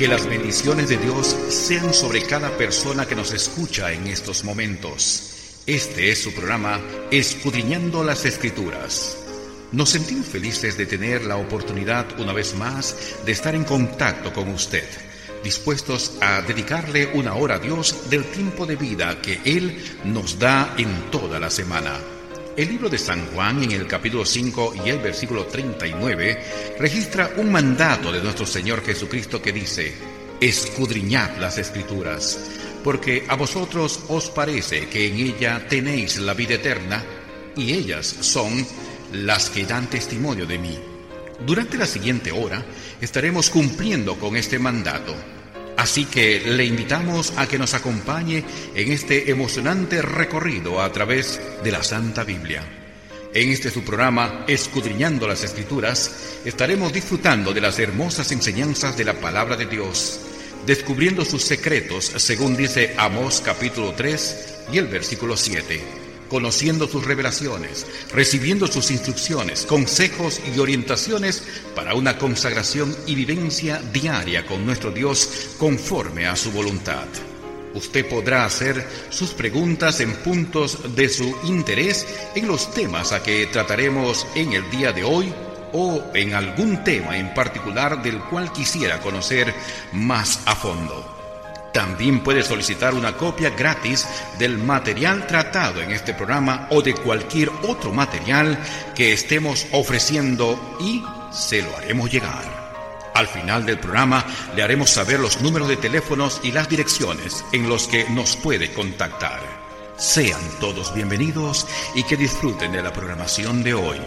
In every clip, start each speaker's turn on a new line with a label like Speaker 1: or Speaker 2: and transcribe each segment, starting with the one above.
Speaker 1: Que las bendiciones de Dios sean sobre cada persona que nos escucha en estos momentos. Este es su programa, Escudriñando las Escrituras. Nos sentimos felices de tener la oportunidad una vez más de estar en contacto con usted, dispuestos a dedicarle una hora a Dios del tiempo de vida que Él nos da en toda la semana. El libro de San Juan, en el capítulo 5 y el versículo 39, registra un mandato de nuestro Señor Jesucristo que dice: escudriñad las Escrituras, porque a vosotros os parece que en ella tenéis la vida eterna, y ellas son las que dan testimonio de mí. Durante la siguiente hora estaremos cumpliendo con este mandato. Así que le invitamos a que nos acompañe en este emocionante recorrido a través de la Santa Biblia. En este su programa, Escudriñando las Escrituras, estaremos disfrutando de las hermosas enseñanzas de la Palabra de Dios, descubriendo sus secretos, según dice Amós capítulo 3 y el versículo 7. Conociendo sus revelaciones, recibiendo sus instrucciones, consejos y orientaciones para una consagración y vivencia diaria con nuestro Dios conforme a su voluntad. Usted podrá hacer sus preguntas en puntos de su interés en los temas a que trataremos en el día de hoy o en algún tema en particular del cual quisiera conocer más a fondo. También puede solicitar una copia gratis del material tratado en este programa o de cualquier otro material que estemos ofreciendo y se lo haremos llegar. Al final del programa le haremos saber los números de teléfonos y las direcciones en los que nos puede contactar. Sean todos bienvenidos y que disfruten de la programación de hoy.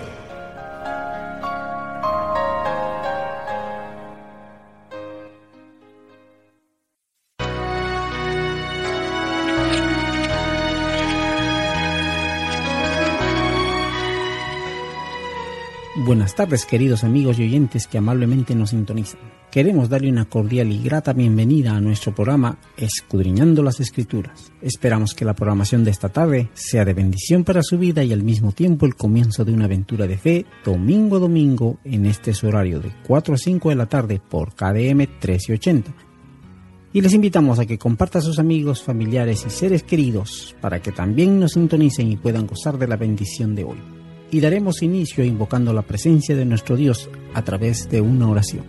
Speaker 2: Buenas tardes, queridos amigos y oyentes que amablemente nos sintonizan. Queremos darle una cordial y grata bienvenida a nuestro programa Escudriñando las Escrituras. Esperamos que la programación de esta tarde sea de bendición para su vida y al mismo tiempo el comienzo de una aventura de fe domingo a domingo en este su horario de 4 a 5 de la tarde por KDM 1380. Y les invitamos a que compartan a sus amigos, familiares y seres queridos para que también nos sintonicen y puedan gozar de la bendición de hoy. Y daremos inicio invocando la presencia de nuestro Dios a través de una oración.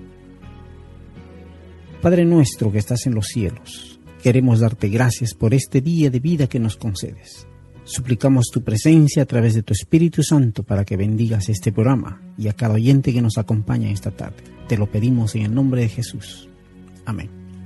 Speaker 2: Padre nuestro que estás en los cielos, queremos darte gracias por este día de vida que nos concedes. Suplicamos tu presencia a través de tu Espíritu Santo para que bendigas este programa y a cada oyente que nos acompaña esta tarde. Te lo pedimos en el nombre de Jesús. Amén.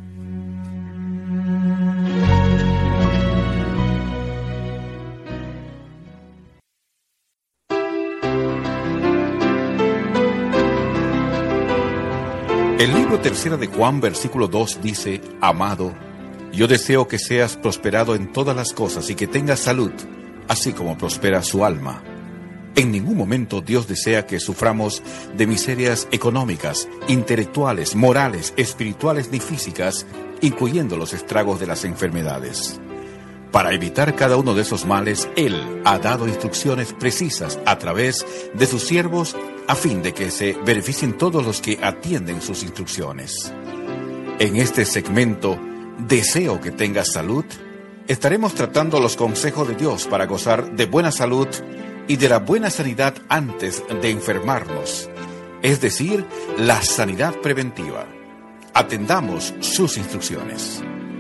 Speaker 1: El libro 3 de Juan, versículo 2 dice: Amado, yo deseo que seas prosperado en todas las cosas y que tengas salud, así como prospera su alma. En ningún momento Dios desea que suframos de miserias económicas, intelectuales, morales, espirituales ni físicas, incluyendo los estragos de las enfermedades. Para evitar cada uno de esos males, Él ha dado instrucciones precisas a través de sus siervos a fin de que se beneficien todos los que atienden sus instrucciones. En este segmento, Deseo que tengas salud, estaremos tratando los consejos de Dios para gozar de buena salud y de la buena sanidad antes de enfermarnos, es decir, la sanidad preventiva. Atendamos sus instrucciones.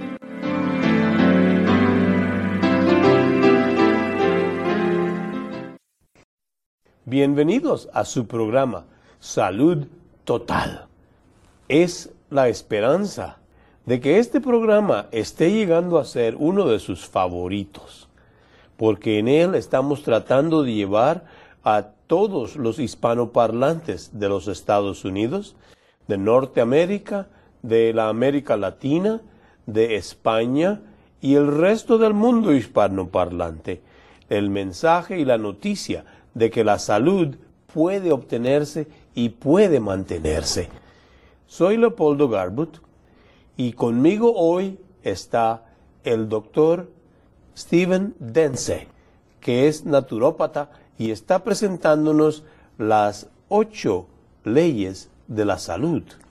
Speaker 3: Bienvenidos a su programa Salud Total. Es la esperanza de que este programa esté llegando a ser uno de sus favoritos, porque en él estamos tratando de llevar a todos los hispanoparlantes de los Estados Unidos, de Norteamérica, de la América Latina, de España y el resto del mundo hispanoparlante, el mensaje y la noticia de que la salud puede obtenerse y puede mantenerse. Soy Leopoldo Garbutt y conmigo hoy está el doctor Steven Dence, que es naturópata y está presentándonos las 8 leyes de la salud.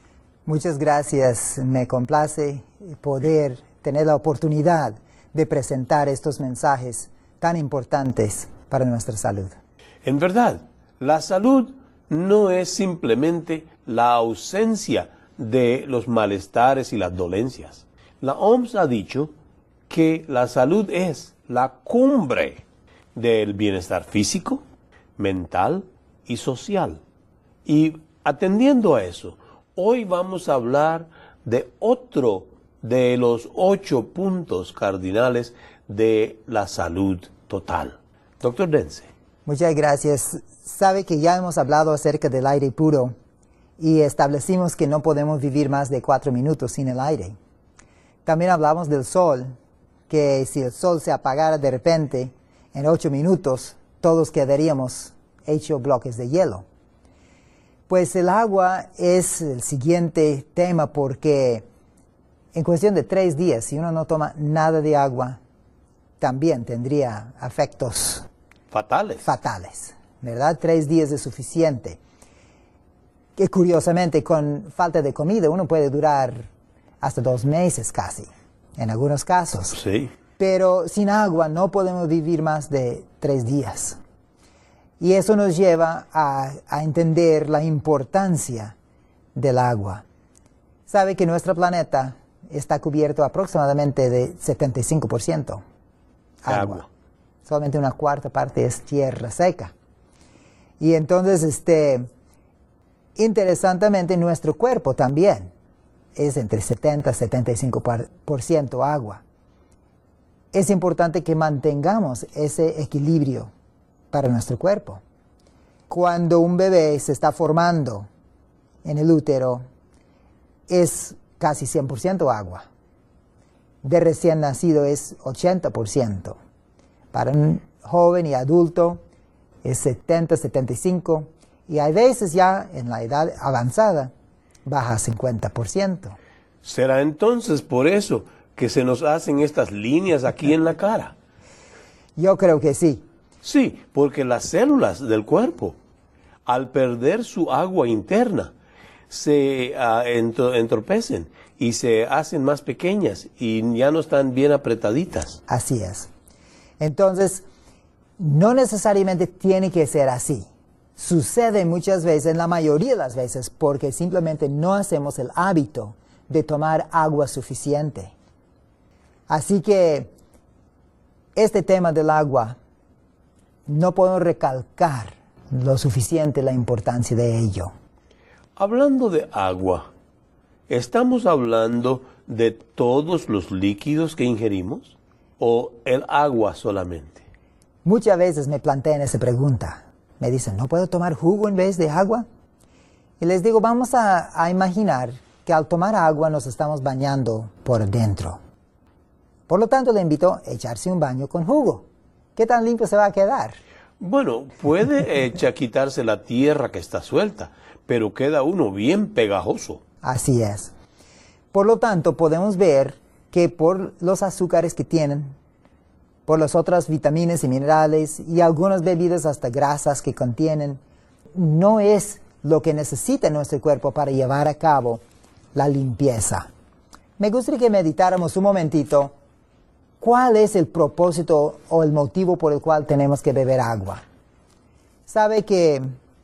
Speaker 4: Muchas gracias. Me complace poder tener la oportunidad de presentar estos mensajes tan importantes para nuestra salud.
Speaker 3: En verdad, la salud no es simplemente la ausencia de los malestares y las dolencias. La OMS ha dicho que la salud es la cumbre del bienestar físico, mental y social. Y atendiendo a eso, hoy vamos a hablar de otro de los 8 puntos cardinales de la salud total. Doctor Dense.
Speaker 4: Muchas gracias. Sabe que ya hemos hablado acerca del aire puro y establecimos que no podemos vivir más de 4 minutos sin el aire. También hablamos del sol, que si el sol se apagara de repente, en 8 minutos todos quedaríamos hechos bloques de hielo. Pues el agua es el siguiente tema porque en cuestión de 3 días, si uno no toma nada de agua, también tendría efectos fatales, ¿verdad? 3 días es suficiente. Que curiosamente, con falta de comida, uno puede durar hasta 2 meses casi, en algunos casos.
Speaker 3: Sí.
Speaker 4: Pero sin agua no podemos vivir más de 3 días. Y eso nos lleva a entender la importancia del agua. Sabe que nuestro planeta está cubierto aproximadamente de 75% agua. Solamente una cuarta parte es tierra seca. Y entonces, interesantemente, nuestro cuerpo también es entre 70 y 75% agua. Es importante que mantengamos ese equilibrio para nuestro cuerpo. Cuando un bebé se está formando en el útero, es casi 100% agua. De recién nacido es 80%. Para un joven y adulto es 70, 75%. Y hay veces ya en la edad avanzada baja a 50%.
Speaker 3: ¿Será entonces por eso que se nos hacen estas líneas aquí en la cara?
Speaker 4: Yo creo que sí.
Speaker 3: Sí, porque las células del cuerpo, al perder su agua interna, se entorpecen y se hacen más pequeñas y ya no están bien apretaditas.
Speaker 4: Así es. Entonces, no necesariamente tiene que ser así. Sucede muchas veces, la mayoría de las veces, porque simplemente no hacemos el hábito de tomar agua suficiente. Así que este tema del agua, no puedo recalcar lo suficiente la importancia de ello.
Speaker 3: Hablando de agua, ¿estamos hablando de todos los líquidos que ingerimos o el agua solamente?
Speaker 4: Muchas veces me plantean esa pregunta. Me dicen, ¿no puedo tomar jugo en vez de agua? Y les digo, vamos a imaginar que al tomar agua nos estamos bañando por dentro. Por lo tanto, le invito a echarse un baño con jugo. ¿Qué tan limpio se va a quedar?
Speaker 3: Bueno, puede quitarse la tierra que está suelta, pero queda uno bien pegajoso.
Speaker 4: Así es. Por lo tanto, podemos ver que por los azúcares que tienen, por las otras vitaminas y minerales y algunas bebidas hasta grasas que contienen, no es lo que necesita nuestro cuerpo para llevar a cabo la limpieza. Me gustaría que meditáramos un momentito cuál es el propósito o el motivo por el cual tenemos que beber agua. Sabe que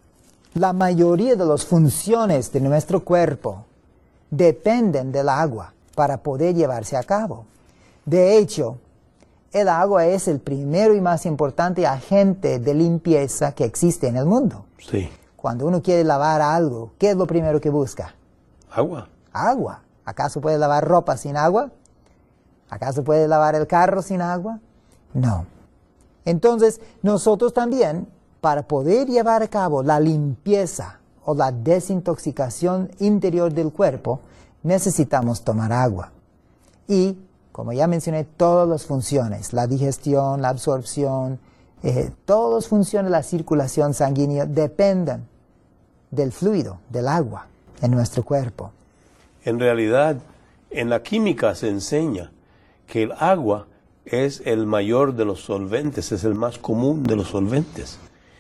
Speaker 4: la mayoría de las funciones de nuestro cuerpo dependen del agua para poder llevarse a cabo. De hecho, el agua es el primero y más importante agente de limpieza que existe en el mundo.
Speaker 3: Sí.
Speaker 4: Cuando uno quiere lavar algo, ¿qué es lo primero que busca?
Speaker 3: Agua.
Speaker 4: Agua. ¿Acaso puede lavar ropa sin agua? ¿Acaso puede lavar el carro sin agua? No. Entonces, nosotros también, para poder llevar a cabo la limpieza o la desintoxicación interior del cuerpo, necesitamos tomar agua. Y, como ya mencioné, todas las funciones, la digestión, la absorción, todas las funciones de la circulación sanguínea dependen del fluido, del agua en nuestro cuerpo.
Speaker 3: En realidad, en la química se enseña que el agua es el mayor de los solventes, es el más común de los solventes.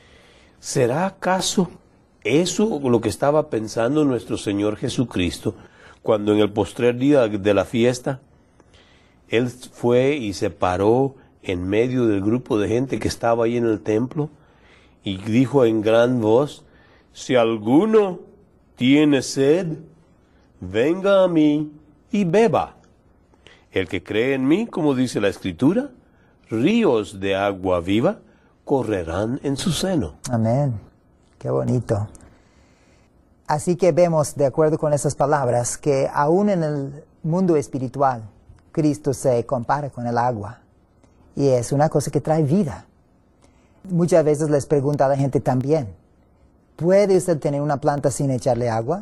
Speaker 3: ¿Será acaso eso lo que estaba pensando nuestro Señor Jesucristo cuando en el postrer día de la fiesta, él fue y se paró en medio del grupo de gente que estaba ahí en el templo y dijo en gran voz, si alguno tiene sed, venga a mí y beba. El que cree en mí, como dice la Escritura, ríos de agua viva correrán en su seno.
Speaker 4: Amén. Qué bonito. Así que vemos, de acuerdo con esas palabras, que aún en el mundo espiritual, Cristo se compara con el agua. Y es una cosa que trae vida. Muchas veces les pregunto a la gente también, ¿puede usted tener una planta sin echarle agua?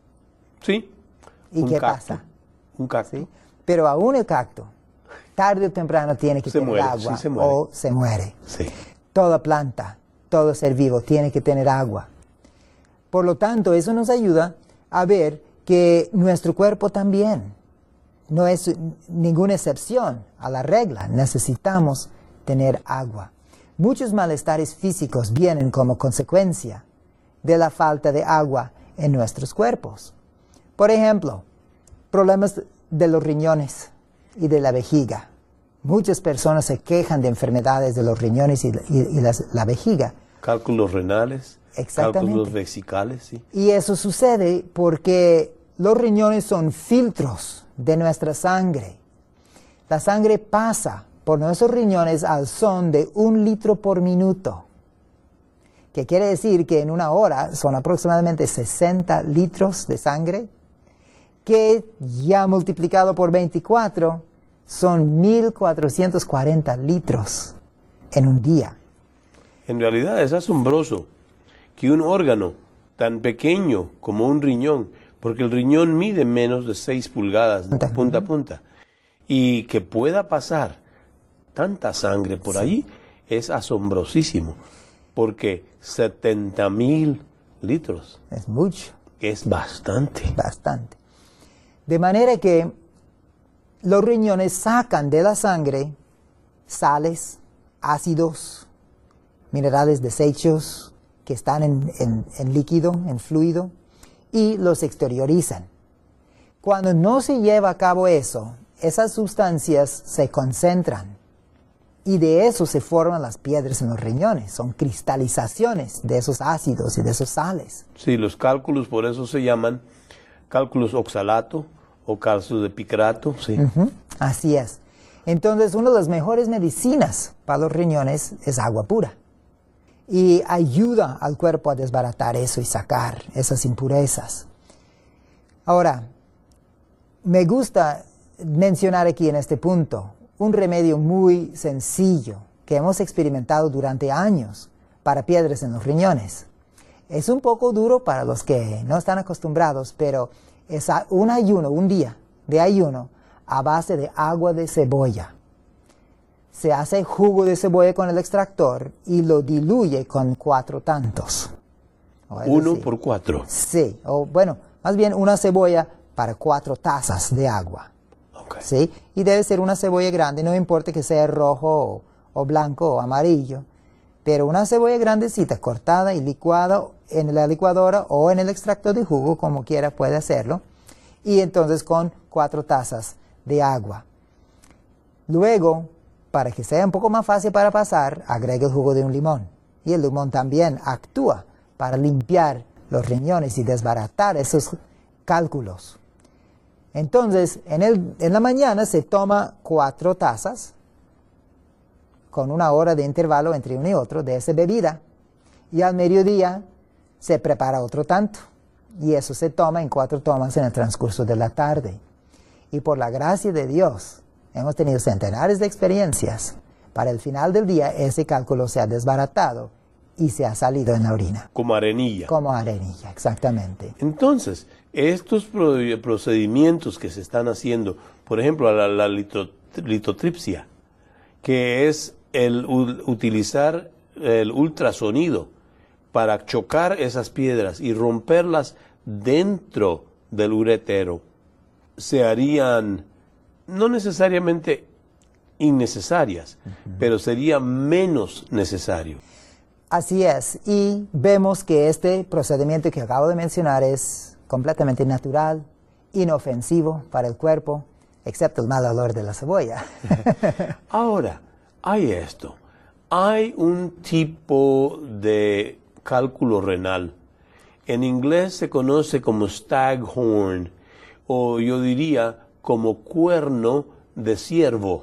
Speaker 3: Sí.
Speaker 4: ¿Y qué pasa?
Speaker 3: Un cacto.
Speaker 4: ¿Sí? Pero aún el cacto, tarde o temprano tiene que tener agua,
Speaker 3: sí, se muere.
Speaker 4: o se muere.
Speaker 3: Sí.
Speaker 4: Toda planta, todo ser vivo tiene que tener agua. Por lo tanto, eso nos ayuda a ver que nuestro cuerpo también no es ninguna excepción a la regla. Necesitamos tener agua. Muchos malestares físicos vienen como consecuencia de la falta de agua en nuestros cuerpos. Por ejemplo, problemas de los riñones y de la vejiga. Muchas personas se quejan de enfermedades de los riñones y la vejiga.
Speaker 3: Cálculos renales,
Speaker 4: Exactamente.
Speaker 3: cálculos vesicales, sí.
Speaker 4: Y eso sucede porque los riñones son filtros de nuestra sangre. La sangre pasa por nuestros riñones al son de 1 litro por minuto, que quiere decir que en una hora son aproximadamente 60 litros de sangre, que ya multiplicado por 24 son 1.440 litros en un día.
Speaker 3: En realidad es asombroso que un órgano tan pequeño como un riñón, porque el riñón mide menos de 6 pulgadas de punta a punta, y que pueda pasar tanta sangre por ahí, es asombrosísimo, porque 70,000 litros
Speaker 4: Es mucho.
Speaker 3: es bastante.
Speaker 4: Bastante. De manera que los riñones sacan de la sangre sales, ácidos, minerales desechos que están en líquido, en fluido, y los exteriorizan. Cuando no se lleva a cabo eso, esas sustancias se concentran y de eso se forman las piedras en los riñones. Son cristalizaciones de esos ácidos y de esos sales.
Speaker 3: Sí, los cálculos por eso se llaman cálculos oxalato o cálculos de picrato, sí.
Speaker 4: Así es. Entonces, una de las mejores medicinas para los riñones es agua pura. Y ayuda al cuerpo a desbaratar eso y sacar esas impurezas. Ahora, me gusta mencionar aquí en este punto un remedio muy sencillo que hemos experimentado durante años para piedras en los riñones. Es un poco duro para los que no están acostumbrados, pero es un día de ayuno a base de agua de cebolla. Se hace jugo de cebolla con el extractor y lo diluye con 4 tantos.
Speaker 3: 1 por 4.
Speaker 4: Sí, o bueno, más bien una cebolla para 4 tazas de agua.
Speaker 3: Okay.
Speaker 4: ¿Sí? Y debe ser una cebolla grande, no importa que sea rojo o blanco o amarillo, pero una cebolla grandecita cortada y licuada en la licuadora o en el extractor de jugo, como quiera puede hacerlo, y entonces con 4 tazas de agua. Luego, para que sea un poco más fácil para pasar, agrega el jugo de un limón. Y el limón también actúa para limpiar los riñones y desbaratar esos cálculos. Entonces, en la mañana se toma 4 tazas, con 1 hora de intervalo entre uno y otro de esa bebida. Y al mediodía se prepara otro tanto. Y eso se toma en 4 tomas en el transcurso de la tarde. Y por la gracia de Dios, hemos tenido centenares de experiencias. Para el final del día, ese cálculo se ha desbaratado y se ha salido en la orina.
Speaker 3: Como arenilla.
Speaker 4: Como arenilla, exactamente.
Speaker 3: Entonces, estos procedimientos que se están haciendo, por ejemplo, la litotripsia, que es el utilizar el ultrasonido para chocar esas piedras y romperlas dentro del uretero, se harían no necesariamente innecesarias, pero sería menos necesario.
Speaker 4: Así es, y vemos que este procedimiento que acabo de mencionar es completamente natural inofensivo para el cuerpo, excepto el mal olor de la cebolla.
Speaker 3: Ahora, hay esto. Hay un tipo de cálculo renal. En inglés se conoce como staghorn, o yo diría como cuerno de ciervo,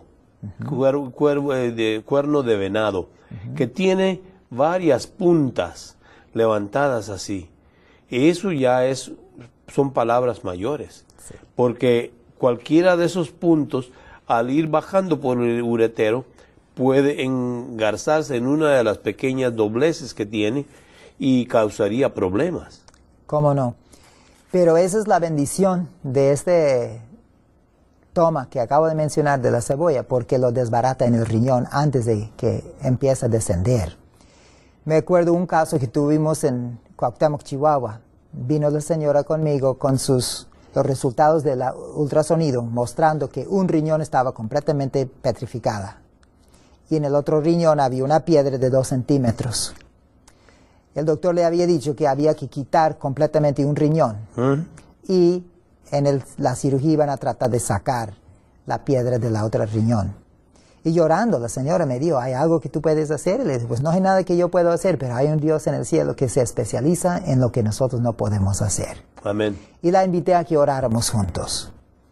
Speaker 3: cuerno de venado, que tiene varias puntas levantadas así. Y eso ya son palabras mayores, sí, porque cualquiera de esos puntos, al ir bajando por el uretero, puede engarzarse en una de las pequeñas dobleces que tiene y causaría problemas.
Speaker 4: ¿Cómo no? Pero esa es la bendición de este toma que acabo de mencionar de la cebolla, porque lo desbarata en el riñón antes de que empiece a descender. Me acuerdo un caso que tuvimos en Cuauhtémoc, Chihuahua. Vino la señora conmigo con los resultados del ultrasonido, mostrando que un riñón estaba completamente petrificada. Y en el otro riñón había una piedra de 2 centímetros. El doctor le había dicho que había que quitar completamente un riñón. Y en la cirugía iban a tratar de sacar la piedra de la otra riñón. Y llorando, la señora me dijo, ¿hay algo que tú puedes hacer? Y le dije, pues no hay nada que yo pueda hacer, pero hay un Dios en el cielo que se especializa en lo que nosotros no podemos hacer.
Speaker 3: Amén.
Speaker 4: Y la invité a que oráramos juntos.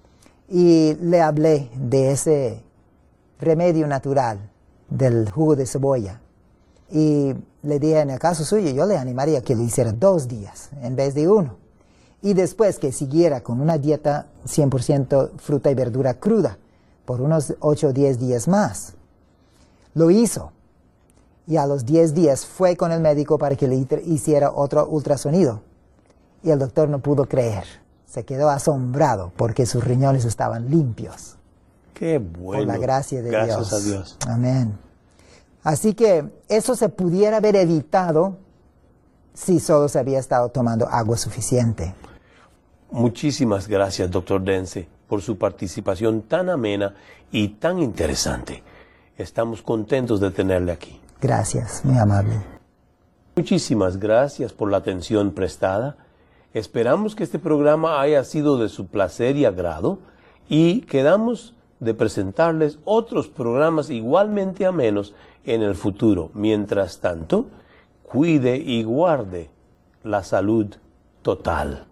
Speaker 4: Y le hablé de ese remedio natural del jugo de cebolla. Y le dije, en el caso suyo, yo le animaría que lo hiciera 2 días en vez de 1. Y después que siguiera con una dieta 100% fruta y verdura cruda por unos 8 o 10 días más. Lo hizo. Y a los 10 días fue con el médico para que le hiciera otro ultrasonido. Y el doctor no pudo creer. Se quedó asombrado porque sus riñones estaban limpios.
Speaker 3: ¡Qué bueno!
Speaker 4: Por la gracia de Dios.
Speaker 3: Gracias a Dios.
Speaker 4: Amén. Así que eso se pudiera haber evitado si solo se había estado tomando agua suficiente.
Speaker 3: Muchísimas gracias, Dr. Dence, por su participación tan amena y tan interesante. Estamos contentos de tenerle aquí.
Speaker 4: Gracias, muy amable.
Speaker 3: Muchísimas gracias por la atención prestada. Esperamos que este programa haya sido de su placer y agrado y quedamos de presentarles otros programas igualmente amenos en el futuro. Mientras tanto, cuide y guarde la salud total.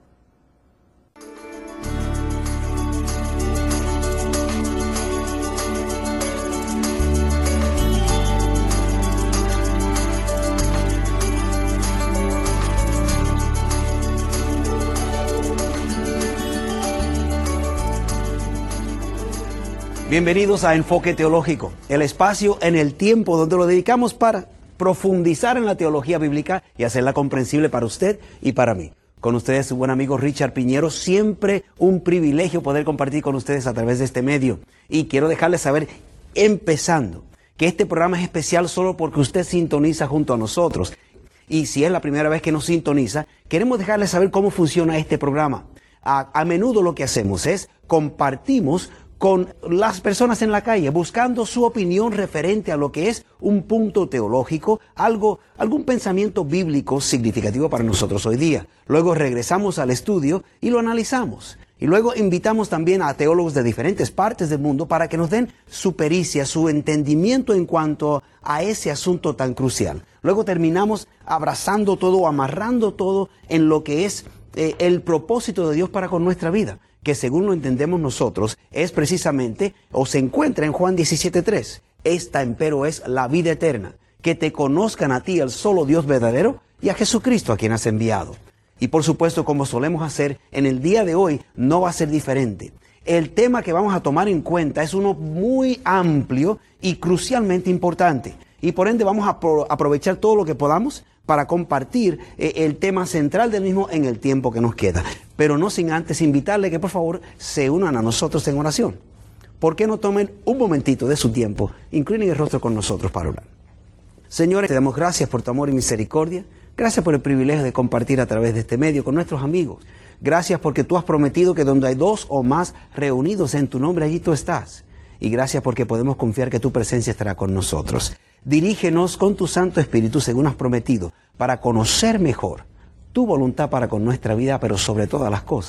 Speaker 5: Bienvenidos a Enfoque Teológico, el espacio en el tiempo donde lo dedicamos para profundizar en la teología bíblica y hacerla comprensible para usted y para mí. Con ustedes su buen amigo Richard Piñero, siempre un privilegio poder compartir con ustedes a través de este medio. Y quiero dejarles saber, empezando, que este programa es especial solo porque usted sintoniza junto a nosotros. Y si es la primera vez que nos sintoniza, queremos dejarles saber cómo funciona este programa. A menudo lo que hacemos es compartimos con las personas en la calle, buscando su opinión referente a lo que es un punto teológico, algún pensamiento bíblico significativo para nosotros hoy día. Luego regresamos al estudio y lo analizamos. Y luego invitamos también a teólogos de diferentes partes del mundo para que nos den su pericia, su entendimiento en cuanto a ese asunto tan crucial. Luego terminamos abrazando todo, amarrando todo en lo que es el propósito de Dios para con nuestra vida, que según lo entendemos nosotros, es precisamente, o se encuentra en Juan 17:3. Esta, empero, es la vida eterna, que te conozcan a ti, el solo Dios verdadero, y a Jesucristo a quien has enviado. Y por supuesto, como solemos hacer, en el día de hoy no va a ser diferente. El tema que vamos a tomar en cuenta es uno muy amplio y crucialmente importante. Y por ende vamos a aprovechar todo lo que podamos para compartir el tema central del mismo en el tiempo que nos queda. Pero no sin antes invitarle que por favor se unan a nosotros en oración. ¿Por qué no tomen un momentito de su tiempo, inclinen el rostro con nosotros para orar? Señor, te damos gracias por tu amor y misericordia. Gracias por el privilegio de compartir a través de este medio con nuestros amigos. Gracias porque tú has prometido que donde hay 2 o más reunidos en tu nombre, allí tú estás. Y gracias porque podemos confiar que tu presencia estará con nosotros. Dirígenos con tu Santo Espíritu según has prometido, para conocer mejor tu voluntad para con nuestra vida, pero sobre todas las cosas,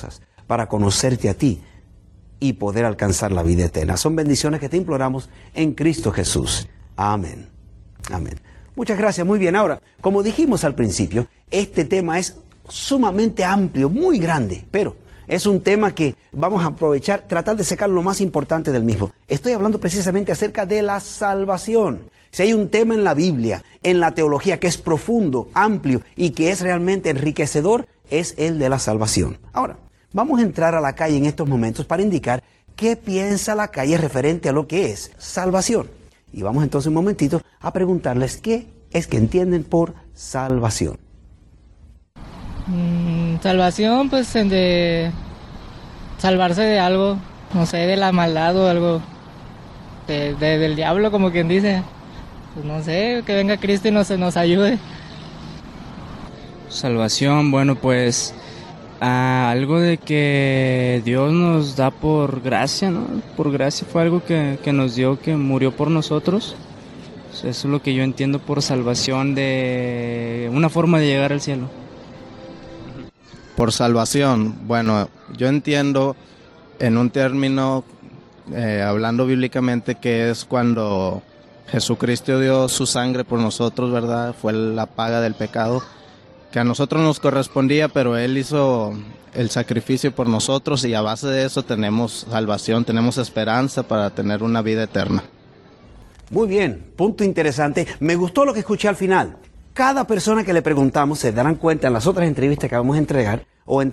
Speaker 5: para conocerte a ti y poder alcanzar la vida eterna. Son bendiciones que te imploramos en Cristo Jesús. Amén. Amén. Muchas gracias. Muy bien. Ahora, como dijimos al principio, este tema es sumamente amplio, muy grande, pero es un tema que vamos a aprovechar, tratar de sacar lo más importante del mismo. Estoy hablando precisamente acerca de la salvación. Si hay un tema en la Biblia, en la teología, que es profundo, amplio y que es realmente enriquecedor, es el de la salvación. Ahora, vamos a entrar a la calle en estos momentos para indicar qué piensa la calle referente a lo que es salvación. Y vamos entonces un momentito a preguntarles qué es que entienden por salvación.
Speaker 6: Salvación, pues de salvarse de algo, no sé, de la maldad o algo, del diablo, como quien dice. Pues no sé, que venga Cristo y nos ayude.
Speaker 7: Salvación, bueno, pues algo de que Dios nos da por gracia, ¿no? Por gracia fue algo que nos dio, que murió por nosotros. Eso es lo que yo entiendo por salvación, de una forma de llegar al cielo.
Speaker 8: Por salvación, bueno, yo entiendo en un término, hablando bíblicamente, que es cuando Jesucristo dio su sangre por nosotros, ¿verdad? Fue la paga del pecado, que a nosotros nos correspondía, pero Él hizo el sacrificio por nosotros y a base de eso tenemos salvación, tenemos esperanza para tener una vida eterna.
Speaker 5: Muy bien, punto interesante. Me gustó lo que escuché al final. Cada persona que le preguntamos, se darán cuenta en las otras entrevistas que vamos a entrar,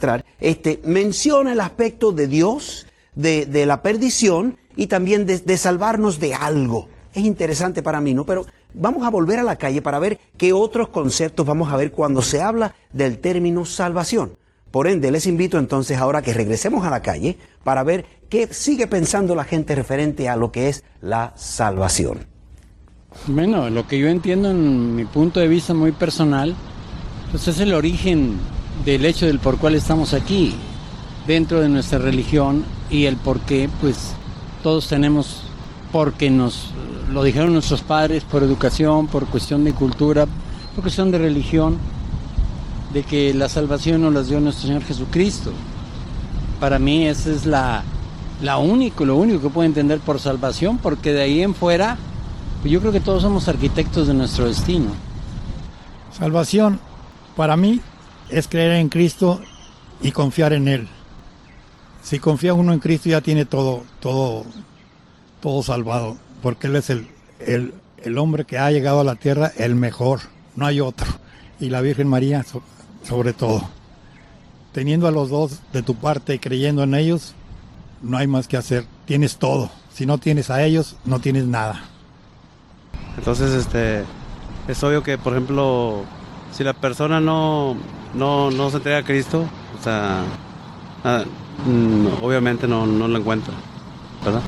Speaker 5: menciona el aspecto de Dios, de la perdición y también de salvarnos de algo. Es interesante para mí, ¿no? Pero vamos a volver a la calle para ver qué otros conceptos vamos a ver cuando se habla del término salvación. Por ende, les invito entonces ahora que regresemos a la calle para ver qué sigue pensando la gente referente a lo que es la salvación.
Speaker 9: Bueno, lo que yo entiendo en mi punto de vista muy personal, pues es el origen del hecho del por cual estamos aquí, dentro de nuestra religión, y el por qué, pues todos tenemos, porque nos lo dijeron nuestros padres, por educación, por cuestión de cultura, por cuestión de religión, de que la salvación nos las dio nuestro Señor Jesucristo. Para mí esa es lo único que puedo entender por salvación, porque de ahí en fuera, pues yo creo que todos somos arquitectos de nuestro destino.
Speaker 10: Salvación, para mí, es creer en Cristo y confiar en Él. Si confía uno en Cristo ya tiene todo salvado, porque Él es el hombre que ha llegado a la tierra, el mejor, no hay otro. Y la Virgen María sobre todo. Teniendo a los dos de tu parte y creyendo en ellos, no hay más que hacer, tienes todo. Si no tienes a ellos, no tienes nada.
Speaker 11: Entonces, es obvio que, por ejemplo, si la persona no se entrega a Cristo, o sea, obviamente no lo encuentra, ¿verdad?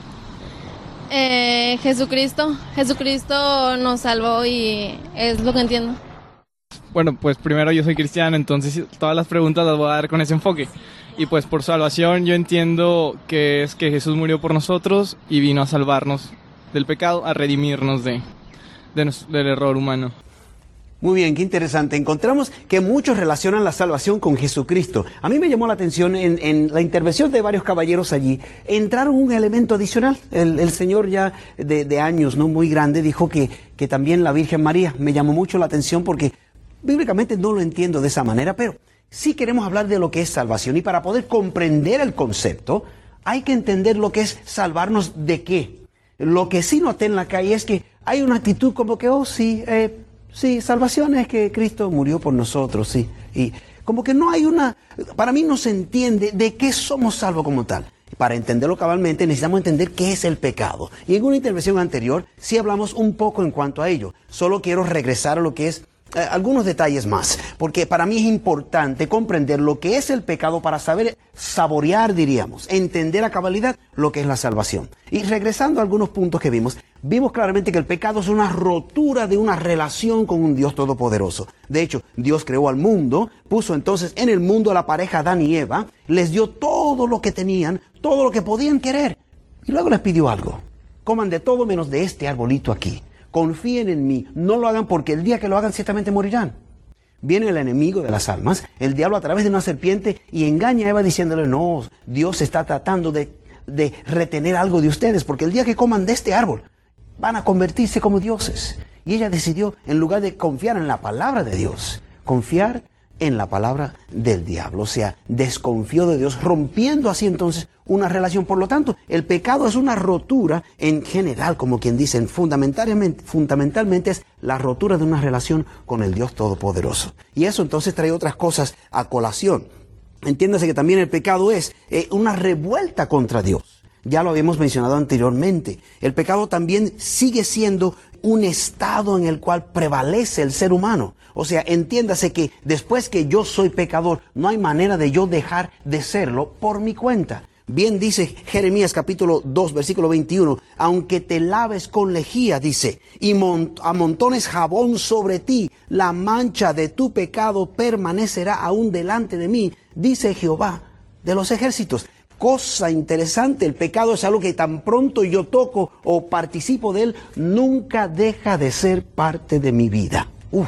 Speaker 12: Jesucristo nos salvó y es lo que entiendo.
Speaker 6: Bueno, pues primero yo soy cristiano, entonces todas las preguntas las voy a dar con ese enfoque. Y pues por salvación yo entiendo que es que Jesús murió por nosotros y vino a salvarnos del pecado, a redimirnos del error humano.
Speaker 5: Muy bien, qué interesante. Encontramos que muchos relacionan la salvación con Jesucristo. A mí me llamó la atención en la intervención de varios caballeros allí. Entraron un elemento adicional. El señor ya de años, no muy grande, dijo que también la Virgen María. Me llamó mucho la atención porque bíblicamente no lo entiendo de esa manera, pero sí queremos hablar de lo que es salvación. Y para poder comprender el concepto, hay que entender lo que es salvarnos de qué. Lo que sí noté en la calle es que hay una actitud como que, sí, salvación es que Cristo murió por nosotros, sí. Y como que no hay para mí no se entiende de qué somos salvos como tal. Para entenderlo cabalmente necesitamos entender qué es el pecado. Y en una intervención anterior sí hablamos un poco en cuanto a ello. Solo quiero regresar a lo que es algunos detalles más, porque para mí es importante comprender lo que es el pecado para saber saborear, diríamos, entender a cabalidad lo que es la salvación. Y regresando a algunos puntos que vimos claramente que el pecado es una rotura de una relación con un Dios todopoderoso. De hecho, Dios creó al mundo, puso entonces en el mundo a la pareja Adán y Eva, les dio todo lo que tenían, todo lo que podían querer, y luego les pidió algo: coman de todo menos de este arbolito aquí. Confíen en mí, no lo hagan porque el día que lo hagan ciertamente morirán. Viene el enemigo de las almas, el diablo a través de una serpiente, y engaña a Eva diciéndole, no, Dios está tratando de retener algo de ustedes, porque el día que coman de este árbol, van a convertirse como dioses. Y ella decidió, en lugar de confiar en la palabra de Dios, confiar en la palabra del diablo. O sea, desconfió de Dios, rompiendo así entonces una relación. Por lo tanto, el pecado es una rotura en general, como quien dice, fundamentalmente es la rotura de una relación con el Dios Todopoderoso. Y eso entonces trae otras cosas a colación. Entiéndase que también el pecado es una revuelta contra Dios. Ya lo habíamos mencionado anteriormente. El pecado también sigue siendo un estado en el cual prevalece el ser humano. O sea, entiéndase que después que yo soy pecador, no hay manera de yo dejar de serlo por mi cuenta. Bien dice Jeremías capítulo 2, versículo 21, aunque te laves con lejía, dice, y amontones jabón sobre ti, la mancha de tu pecado permanecerá aún delante de mí, dice Jehová de los ejércitos. Cosa interesante, el pecado es algo que tan pronto yo toco o participo de él, nunca deja de ser parte de mi vida.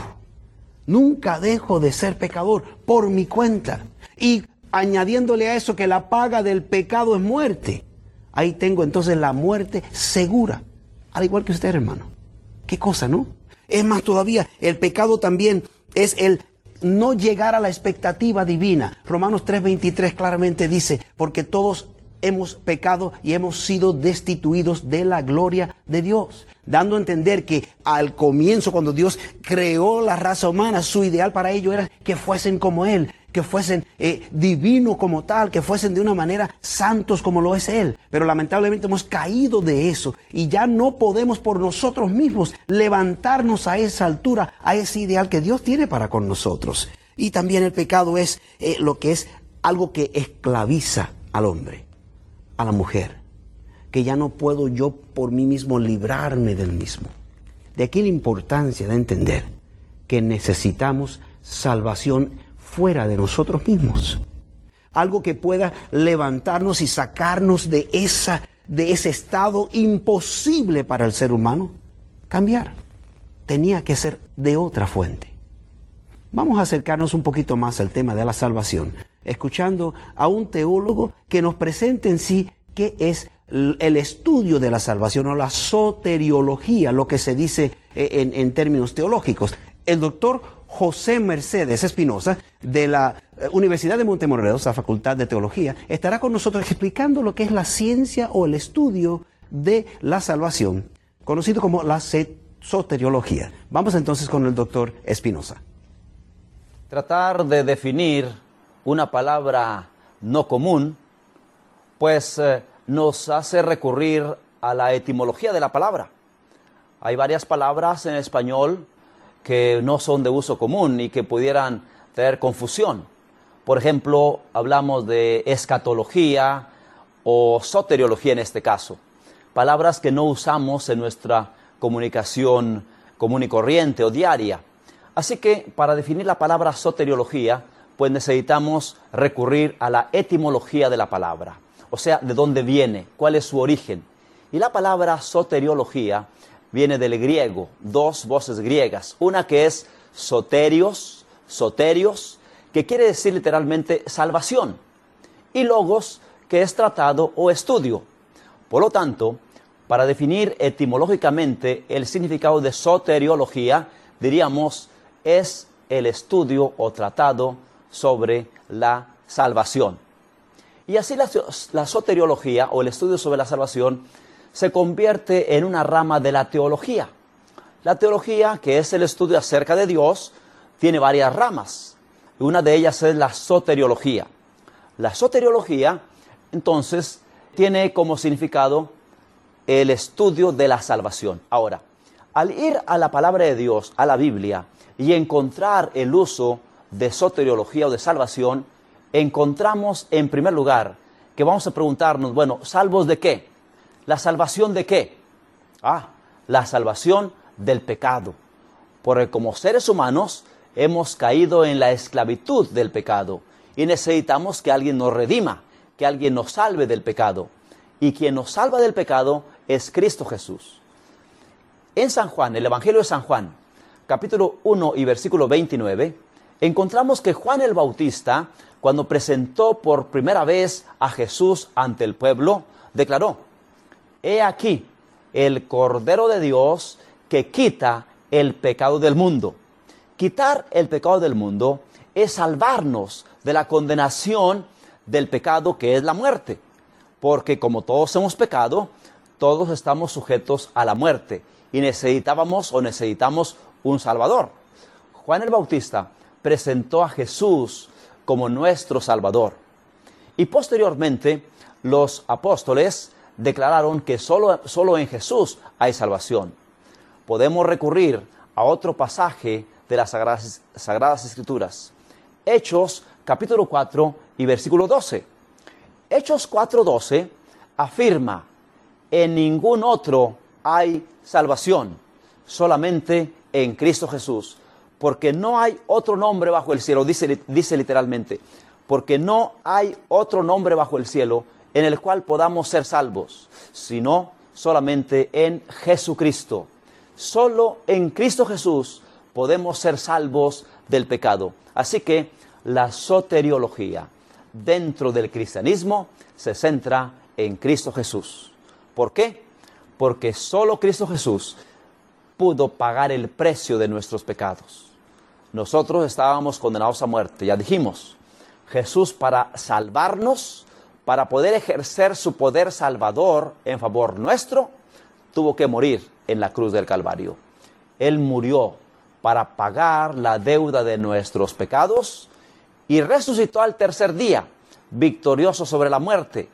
Speaker 5: Nunca dejo de ser pecador por mi cuenta. Y añadiéndole a eso que la paga del pecado es muerte, ahí tengo entonces la muerte segura, al igual que usted, hermano. Qué cosa, ¿no? Es más todavía, el pecado también es el no llegar a la expectativa divina. Romanos 3:23 claramente dice, porque todos hemos pecado y hemos sido destituidos de la gloria de Dios. Dando a entender que al comienzo, cuando Dios creó la raza humana, su ideal para ello era que fuesen como Él, que fuesen divinos como tal, que fuesen de una manera santos como lo es Él. Pero lamentablemente hemos caído de eso y ya no podemos por nosotros mismos levantarnos a esa altura, a ese ideal que Dios tiene para con nosotros. Y también el pecado es lo que es algo que esclaviza al hombre, a la mujer, que ya no puedo yo por mí mismo librarme del mismo. De aquí la importancia de entender que necesitamos salvación fuera de nosotros mismos. Algo que pueda levantarnos y sacarnos de ese estado imposible para el ser humano. Cambiar. Tenía que ser de otra fuente. Vamos a acercarnos un poquito más al tema de la salvación, escuchando a un teólogo que nos presente en sí qué es el estudio de la salvación o la soteriología, lo que se dice en términos teológicos. El doctor José Mercedes Espinosa, de la Universidad de Montemorelos, la Facultad de Teología, estará con nosotros explicando lo que es la ciencia o el estudio de la salvación, conocido como la soteriología. Vamos entonces con el doctor Espinosa.
Speaker 13: Tratar de definir una palabra no común, pues nos hace recurrir a la etimología de la palabra. Hay varias palabras en español que no son de uso común y que pudieran traer confusión. Por ejemplo, hablamos de escatología o soteriología en este caso. Palabras que no usamos en nuestra comunicación común y corriente o diaria. Así que para definir la palabra soteriología, pues necesitamos recurrir a la etimología de la palabra. O sea, de dónde viene, cuál es su origen. Y la palabra soteriología viene del griego, dos voces griegas. Una que es soterios, que quiere decir literalmente salvación. Y logos, que es tratado o estudio. Por lo tanto, para definir etimológicamente el significado de soteriología, diríamos, es el estudio o tratado sobre la salvación. Y así la soteriología o el estudio sobre la salvación se convierte en una rama de la teología. La teología, que es el estudio acerca de Dios, tiene varias ramas. Y una de ellas es la soteriología. La soteriología, entonces, tiene como significado el estudio de la salvación. Ahora, al ir a la palabra de Dios, a la Biblia, y encontrar el uso de soteriología o de salvación, encontramos en primer lugar que vamos a preguntarnos, bueno, ¿salvos de qué? ¿La salvación de qué? La salvación del pecado. Porque como seres humanos hemos caído en la esclavitud del pecado y necesitamos que alguien nos redima, que alguien nos salve del pecado. Y quien nos salva del pecado es Cristo Jesús. En San Juan, el Evangelio de San Juan, capítulo 1 y versículo 29, encontramos que Juan el Bautista, cuando presentó por primera vez a Jesús ante el pueblo, declaró: he aquí el Cordero de Dios que quita el pecado del mundo. Quitar el pecado del mundo es salvarnos de la condenación del pecado, que es la muerte. Porque como todos hemos pecado, todos estamos sujetos a la muerte y necesitamos un Salvador. Juan el Bautista presentó a Jesús como nuestro Salvador. Y posteriormente los apóstoles declararon que solo en Jesús hay salvación. Podemos recurrir a otro pasaje de las Sagradas Escrituras. Hechos capítulo 4 y versículo 12. Hechos 4:12 afirma: en ningún otro hay salvación, solamente en Cristo Jesús, porque no hay otro nombre bajo el cielo, dice literalmente, porque no hay otro nombre bajo el cielo en el cual podamos ser salvos, sino solamente en Jesucristo. Solo en Cristo Jesús podemos ser salvos del pecado. Así que la soteriología dentro del cristianismo se centra en Cristo Jesús. ¿Por qué? Porque solo Cristo Jesús pudo pagar el precio de nuestros pecados. Nosotros estábamos condenados a muerte, ya dijimos. Jesús, para salvarnos, para poder ejercer su poder salvador en favor nuestro, tuvo que morir en la cruz del Calvario. Él murió para pagar la deuda de nuestros pecados y resucitó al tercer día, victorioso sobre la muerte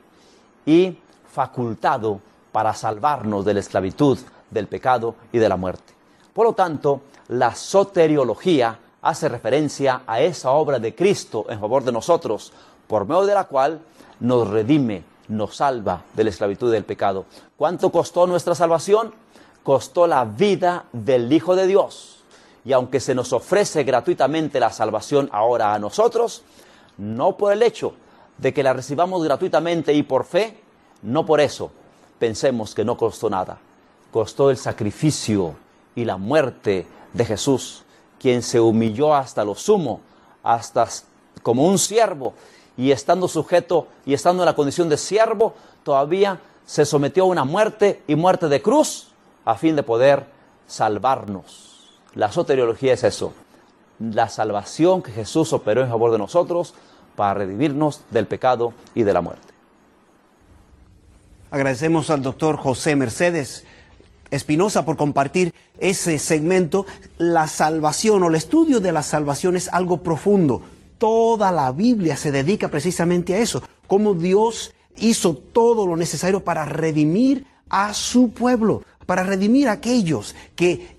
Speaker 13: y facultado para salvarnos de la esclavitud, del pecado y de la muerte. Por lo tanto, la soteriología hace referencia a esa obra de Cristo en favor de nosotros, por medio de la cual nos redime, nos salva de la esclavitud y del pecado. ¿Cuánto costó nuestra salvación? Costó la vida del Hijo de Dios. Y aunque se nos ofrece gratuitamente la salvación ahora a nosotros, no por el hecho de que la recibamos gratuitamente y por fe, no por eso pensemos que no costó nada. Costó el sacrificio y la muerte de Jesús, quien se humilló hasta lo sumo, hasta como un siervo, y estando sujeto y estando en la condición de siervo, todavía se sometió a una muerte y muerte de cruz a fin de poder salvarnos. La soteriología es eso, la salvación que Jesús operó en favor de nosotros para redimirnos del pecado y de la muerte.
Speaker 5: Agradecemos al doctor José Mercedes Espinosa por compartir ese segmento. La salvación o el estudio de la salvación es algo profundo. Toda la Biblia se dedica precisamente a eso, cómo Dios hizo todo lo necesario para redimir a su pueblo, para redimir a aquellos que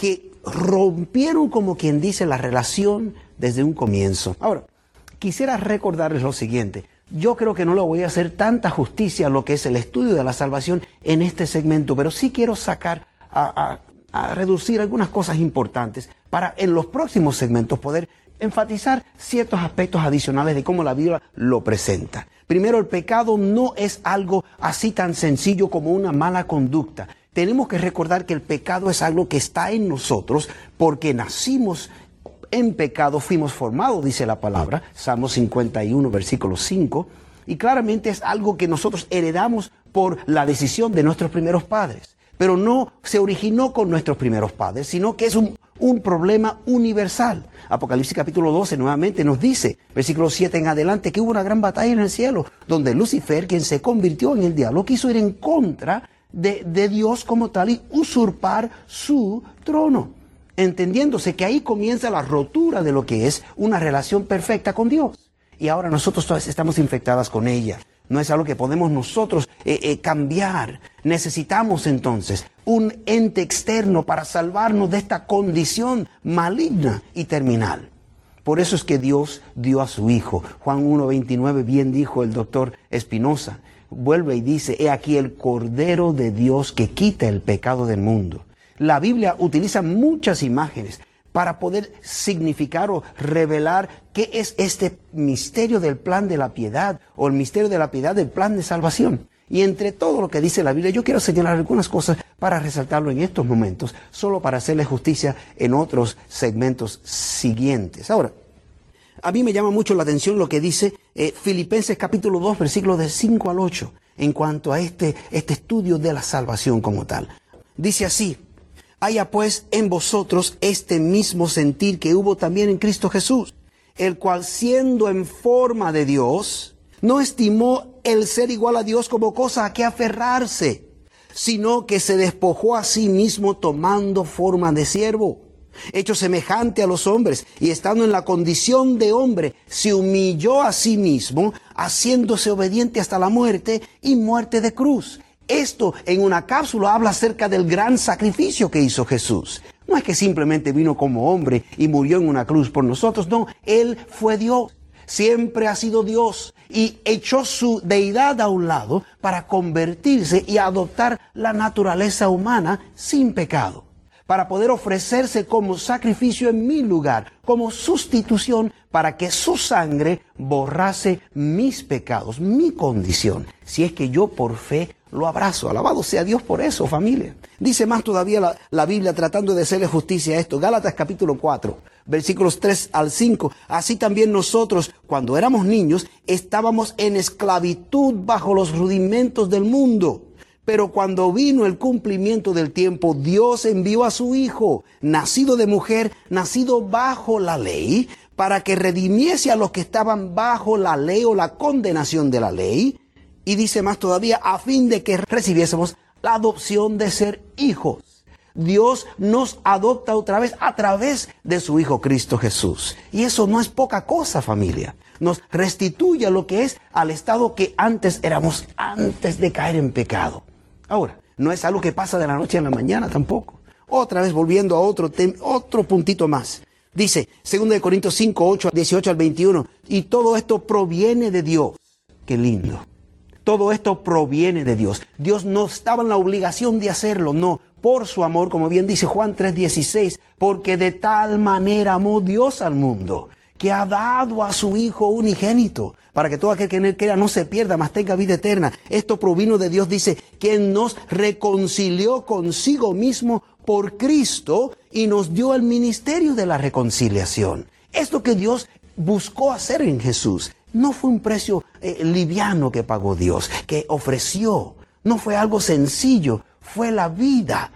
Speaker 5: rompieron, como quien dice, la relación desde un comienzo. Ahora, quisiera recordarles lo siguiente. Yo creo que no le voy a hacer tanta justicia a lo que es el estudio de la salvación en este segmento, pero sí quiero sacar a reducir algunas cosas importantes para en los próximos segmentos poder enfatizar ciertos aspectos adicionales de cómo la Biblia lo presenta. Primero, el pecado no es algo así tan sencillo como una mala conducta. Tenemos que recordar que el pecado es algo que está en nosotros porque nacimos en pecado, fuimos formados, dice la palabra, Salmo 51, versículo 5, y claramente es algo que nosotros heredamos por la decisión de nuestros primeros padres. Pero no se originó con nuestros primeros padres, sino que es un problema universal. Apocalipsis capítulo 12 nuevamente nos dice, versículo 7 en adelante, que hubo una gran batalla en el cielo, donde Lucifer, quien se convirtió en el diablo, quiso ir en contra de Dios como tal y usurpar su trono. Entendiéndose que ahí comienza la rotura de lo que es una relación perfecta con Dios. Y ahora nosotros todas estamos infectadas con ella. No es algo que podemos nosotros cambiar. Necesitamos entonces un ente externo para salvarnos de esta condición maligna y terminal. Por eso es que Dios dio a su Hijo. Juan 1:29, bien dijo el doctor Espinosa. Vuelve y dice, he aquí el Cordero de Dios que quita el pecado del mundo. La Biblia utiliza muchas imágenes para poder significar o revelar qué es este misterio del plan de la piedad o el misterio de la piedad del plan de salvación. Y entre todo lo que dice la Biblia, yo quiero señalar algunas cosas para resaltarlo en estos momentos, solo para hacerle justicia en otros segmentos siguientes. Ahora, A mí me llama mucho la atención lo que dice Filipenses capítulo 2, versículos de 5 al 8, en cuanto a este estudio de la salvación como tal. Dice así: haya pues en vosotros este mismo sentir que hubo también en Cristo Jesús, el cual siendo en forma de Dios, no estimó el ser igual a Dios como cosa a que aferrarse, sino que se despojó a sí mismo tomando forma de siervo, hecho semejante a los hombres, y estando en la condición de hombre, se humilló a sí mismo, haciéndose obediente hasta la muerte y muerte de cruz. Esto en una cápsula habla acerca del gran sacrificio que hizo Jesús. No es que simplemente vino como hombre y murió en una cruz por nosotros, no, Él fue Dios. Siempre ha sido Dios y echó su deidad a un lado para convertirse y adoptar la naturaleza humana sin pecado, para poder ofrecerse como sacrificio en mi lugar, como sustitución, para que su sangre borrase mis pecados, mi condición, si es que yo por fe lo abrazo. Alabado sea Dios por eso, familia. Dice más todavía la Biblia, tratando de hacerle justicia a esto. Gálatas capítulo 4, versículos 3 al 5. Así también nosotros, cuando éramos niños, estábamos en esclavitud bajo los rudimentos del mundo. Pero cuando vino el cumplimiento del tiempo, Dios envió a su Hijo, nacido de mujer, nacido bajo la ley, para que redimiese a los que estaban bajo la ley o la condenación de la ley. Y dice más todavía, a fin de que recibiésemos la adopción de ser hijos. Dios nos adopta otra vez a través de su Hijo Cristo Jesús. Y eso no es poca cosa, familia. Nos restituye a lo que es al estado que antes éramos, antes de caer en pecado. Ahora, no es algo que pasa de la noche a la mañana tampoco. Otra vez volviendo a otro puntito más. Dice, 2 Corintios 5, 8, 18 al 21, y todo esto proviene de Dios. Qué lindo. Todo esto proviene de Dios. Dios no estaba en la obligación de hacerlo, no. Por su amor, como bien dice Juan 3:16, porque de tal manera amó Dios al mundo, que ha dado a su Hijo unigénito, para que todo aquel que en él crea no se pierda, mas tenga vida eterna. Esto provino de Dios, dice, quien nos reconcilió consigo mismo por Cristo y nos dio el ministerio de la reconciliación. Esto que Dios buscó hacer en Jesús. No fue un precio liviano que pagó Dios, que ofreció. No fue algo sencillo, fue la vida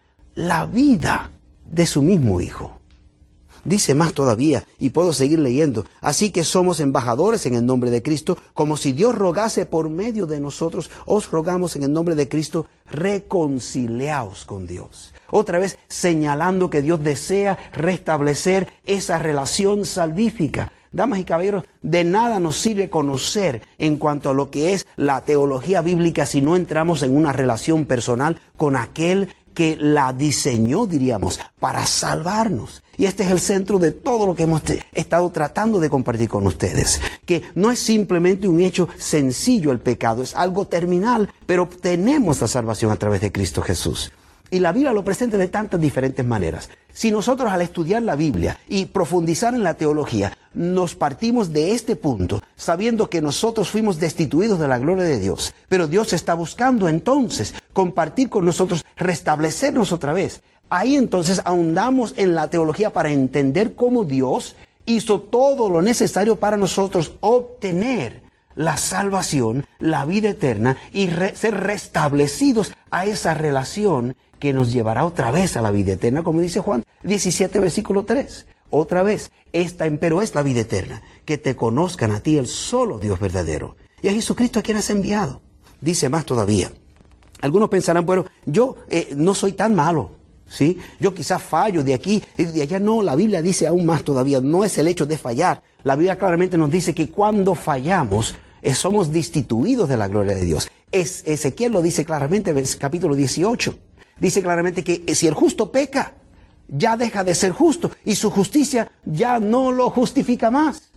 Speaker 5: de su mismo Hijo. Dice más todavía, y puedo seguir leyendo, así que somos embajadores en el nombre de Cristo, como si Dios rogase por medio de nosotros, os rogamos en el nombre de Cristo, reconciliaos con Dios. Otra vez señalando que Dios desea restablecer esa relación salvífica. Damas y caballeros, de nada nos sirve conocer en cuanto a lo que es la teología bíblica si no entramos en una relación personal con aquel que la diseñó, diríamos, para salvarnos. Y este es el centro de todo lo que hemos estado tratando de compartir con ustedes. Que no es simplemente un hecho sencillo el pecado, es algo terminal, pero obtenemos la salvación a través de Cristo Jesús. Y la Biblia lo presenta de tantas diferentes maneras. Si nosotros al estudiar la Biblia y profundizar en la teología, nos partimos de este punto, sabiendo que nosotros fuimos destituidos de la gloria de Dios, pero Dios está buscando entonces compartir con nosotros, restablecernos otra vez. Ahí entonces ahondamos en la teología para entender cómo Dios hizo todo lo necesario para nosotros obtener la salvación, la vida eterna y ser restablecidos a esa relación que nos llevará otra vez a la vida eterna, como dice Juan 17, versículo 3. Otra vez, esta empero es la vida eterna, que te conozcan a ti el solo Dios verdadero, y a Jesucristo a quien has enviado. Dice más todavía. Algunos pensarán, bueno, yo no soy tan malo, ¿sí? Yo quizás fallo de aquí y de allá. No, la Biblia dice aún más todavía, no es el hecho de fallar. La Biblia claramente nos dice que cuando fallamos, somos destituidos de la gloria de Dios. Ezequiel lo dice claramente en el capítulo 18. Dice claramente que si el justo peca, ya deja de ser justo y su justicia ya no lo justifica más.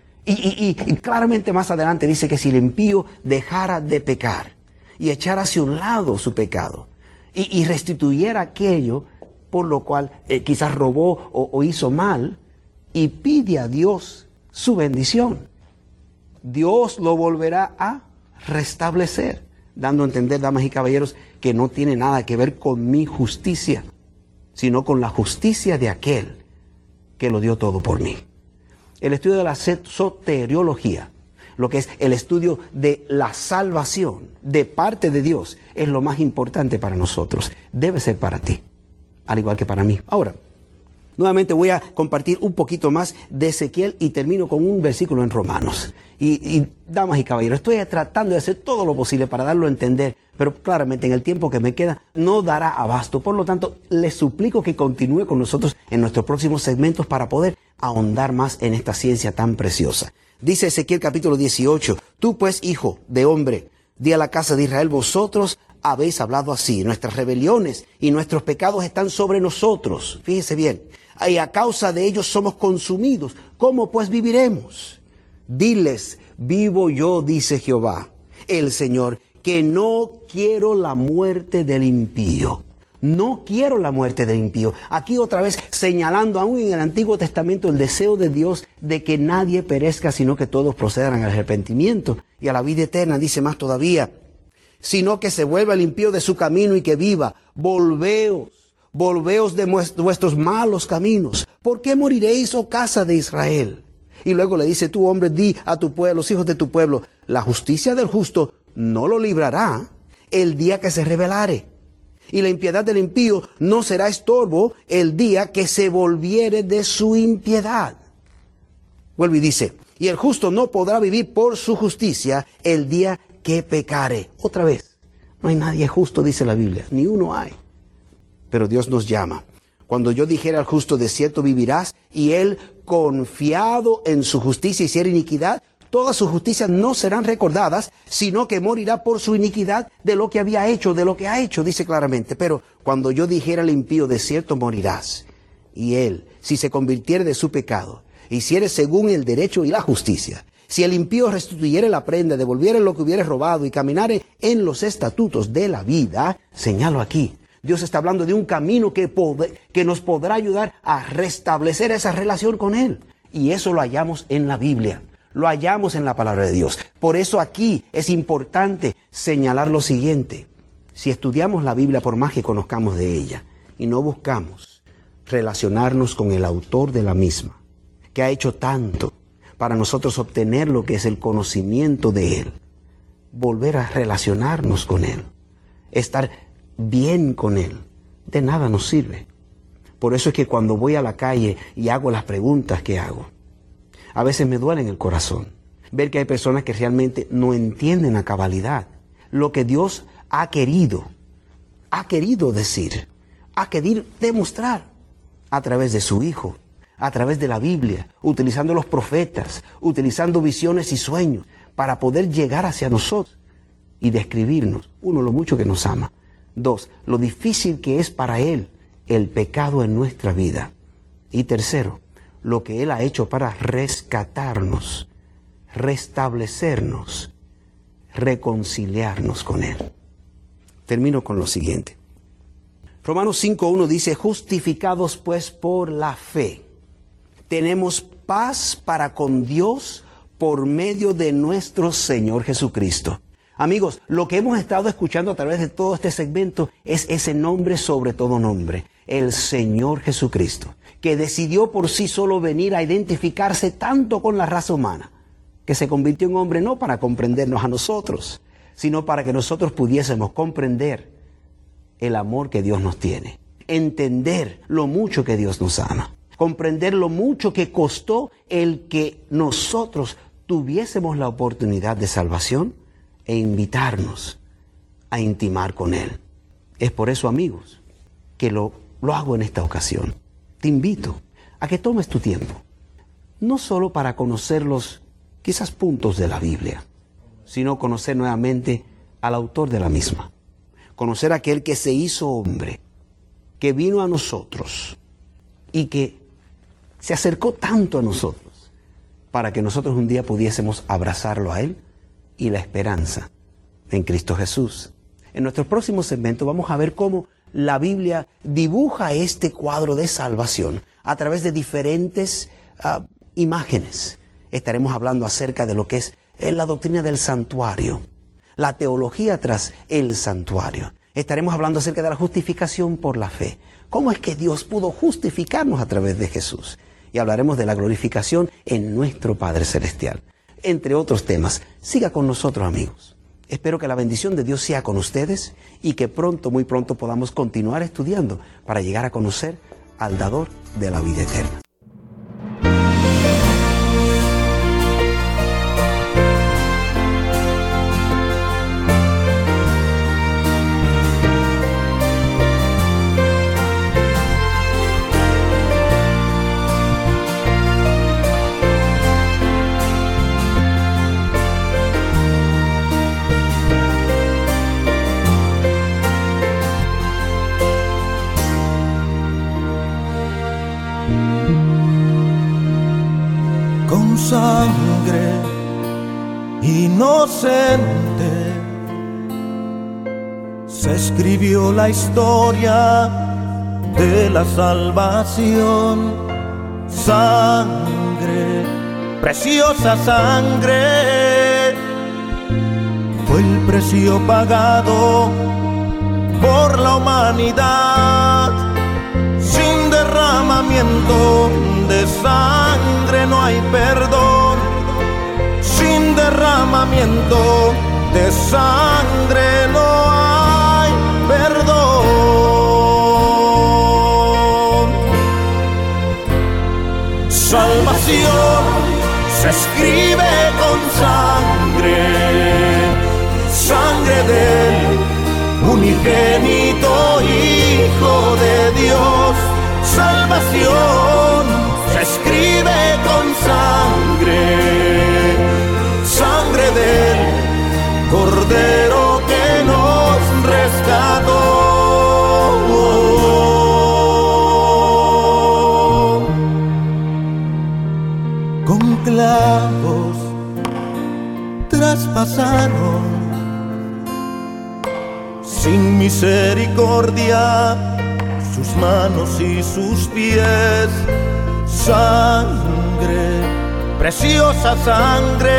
Speaker 5: Y claramente más adelante dice que si el impío dejara de pecar y echara hacia un lado su pecado y restituyera aquello por lo cual quizás robó o hizo mal y pide a Dios su bendición, Dios lo volverá a restablecer, dando a entender, damas y caballeros, que no tiene nada que ver con mi justicia, sino con la justicia de aquel que lo dio todo por mí. El estudio de la soteriología, lo que es el estudio de la salvación de parte de Dios, es lo más importante para nosotros. Debe ser para ti, al igual que para mí. Ahora, nuevamente voy a compartir un poquito más de Ezequiel y termino con un versículo en Romanos. Y damas y caballeros, estoy tratando de hacer todo lo posible para darlo a entender, pero claramente en el tiempo que me queda no dará abasto. Por lo tanto, les suplico que continúe con nosotros en nuestros próximos segmentos para poder ahondar más en esta ciencia tan preciosa. Dice Ezequiel capítulo 18, tú pues, hijo de hombre, di a la casa de Israel, vosotros habéis hablado así, nuestras rebeliones y nuestros pecados están sobre nosotros. Fíjese bien, y a causa de ellos somos consumidos. ¿Cómo pues viviremos? Diles, vivo yo, dice Jehová, el Señor, que no quiero la muerte del impío. No quiero la muerte del impío. Aquí otra vez señalando aún en el Antiguo Testamento el deseo de Dios de que nadie perezca, sino que todos procedan al arrepentimiento y a la vida eterna. Dice más todavía, sino que se vuelva el impío de su camino y que viva. Volveos de vuestros malos caminos. ¿Por qué moriréis, oh casa de Israel? Y luego le dice, tú hombre, di a tu pueblo, los hijos de tu pueblo, la justicia del justo no lo librará el día que se rebelare. Y la impiedad del impío no será estorbo el día que se volviere de su impiedad. Vuelve y dice, y el justo no podrá vivir por su justicia el día que pecare. Otra vez, no hay nadie justo, dice la Biblia, ni uno hay. Pero Dios nos llama. Cuando yo dijera al justo, de cierto vivirás, y él confiado en su justicia hiciera iniquidad, todas sus justicias no serán recordadas, sino que morirá por su iniquidad de lo que había hecho, de lo que ha hecho, dice claramente. Pero cuando yo dijera al impío, de cierto morirás, y él, si se convirtiere de su pecado, hiciere según el derecho y la justicia, si el impío restituyere la prenda, devolviere lo que hubiere robado y caminare en los estatutos de la vida, señalo aquí, Dios está hablando de un camino que nos podrá ayudar a restablecer esa relación con Él. Y eso lo hallamos en la Biblia. Lo hallamos en la palabra de Dios. Por eso aquí es importante señalar lo siguiente. Si estudiamos la Biblia, por más que conozcamos de ella, y no buscamos relacionarnos con el autor de la misma, que ha hecho tanto para nosotros obtener lo que es el conocimiento de Él, volver a relacionarnos con Él, estar bien con Él, de nada nos sirve. Por eso es que cuando voy a la calle y hago las preguntas que hago, a veces me duele en el corazón ver que hay personas que realmente no entienden a cabalidad lo que Dios ha querido decir, ha querido demostrar a través de su Hijo, a través de la Biblia, utilizando los profetas, utilizando visiones y sueños para poder llegar hacia nosotros y describirnos, uno, lo mucho que nos ama, dos, lo difícil que es para Él el pecado en nuestra vida, y tercero, lo que Él ha hecho para rescatarnos, restablecernos, reconciliarnos con Él. Termino con lo siguiente. Romanos 5:1 dice, justificados pues por la fe, tenemos paz para con Dios por medio de nuestro Señor Jesucristo. Amigos, lo que hemos estado escuchando a través de todo este segmento es ese nombre sobre todo nombre, el Señor Jesucristo, que decidió por sí solo venir a identificarse tanto con la raza humana, que se convirtió en hombre no para comprendernos a nosotros, sino para que nosotros pudiésemos comprender el amor que Dios nos tiene, entender lo mucho que Dios nos ama, comprender lo mucho que costó el que nosotros tuviésemos la oportunidad de salvación e invitarnos a intimar con Él. Es por eso, amigos, que lo hago en esta ocasión. Te invito a que tomes tu tiempo, no solo para conocer los quizás puntos de la Biblia, sino conocer nuevamente al autor de la misma. Conocer a aquel que se hizo hombre, que vino a nosotros y que se acercó tanto a nosotros para que nosotros un día pudiésemos abrazarlo a Él y la esperanza en Cristo Jesús. En nuestros próximos segmentos vamos a ver cómo la Biblia dibuja este cuadro de salvación a través de diferentes imágenes. Estaremos hablando acerca de lo que es la doctrina del santuario, la teología tras el santuario. Estaremos hablando acerca de la justificación por la fe. ¿Cómo es que Dios pudo justificarnos a través de Jesús? y hablaremos de la glorificación en nuestro Padre Celestial, entre otros temas. Siga con nosotros, amigos. Espero que la bendición de Dios sea con ustedes y que pronto, muy pronto, podamos continuar estudiando para llegar a conocer al dador de la vida eterna.
Speaker 14: Con sangre inocente se escribió la historia de la salvación. Sangre, preciosa sangre, fue el precio pagado por la humanidad. Sin derramamiento de sangre no hay perdón. Sin derramamiento de sangre no hay perdón. Salvación se escribe con sangre, sangre del unigénito Hijo de Dios. Salvación se escribe con sangre, sangre del Cordero que nos rescató. Con clavos traspasaron, sin misericordia, sus manos y sus pies. Sangre, preciosa sangre,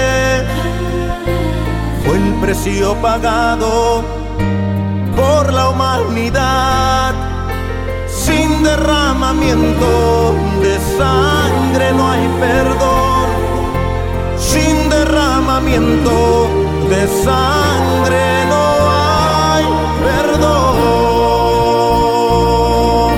Speaker 14: fue el precio pagado por la humanidad. Sin derramamiento de sangre no hay perdón. Sin derramamiento de sangre no hay perdón.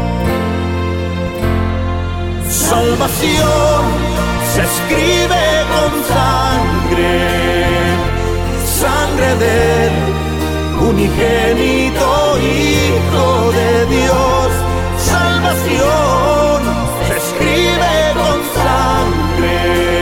Speaker 14: Salvación se escribe con sangre, sangre del unigénito Hijo de Dios. Salvación se escribe con sangre,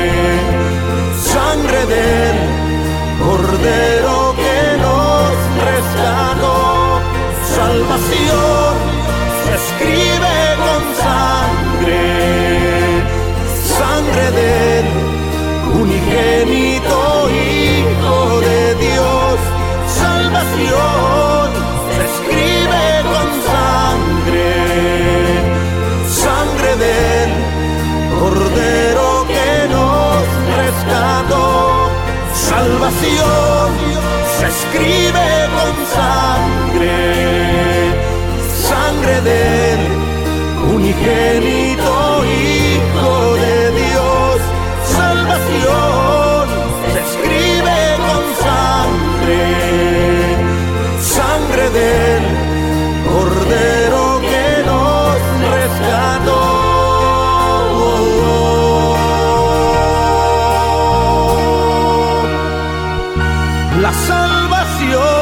Speaker 14: sangre del Cordero que nos rescató. Salvación se escribe con sangre, sangre del unigénito Hijo de Dios. Salvación se escribe con sangre, sangre del Cordero que nos rescató. Salvación se escribe con sangre, sangre del unigénito Hijo de Dios. Salvación se escribe con sangre, sangre del Cordero que nos rescató. La salvación.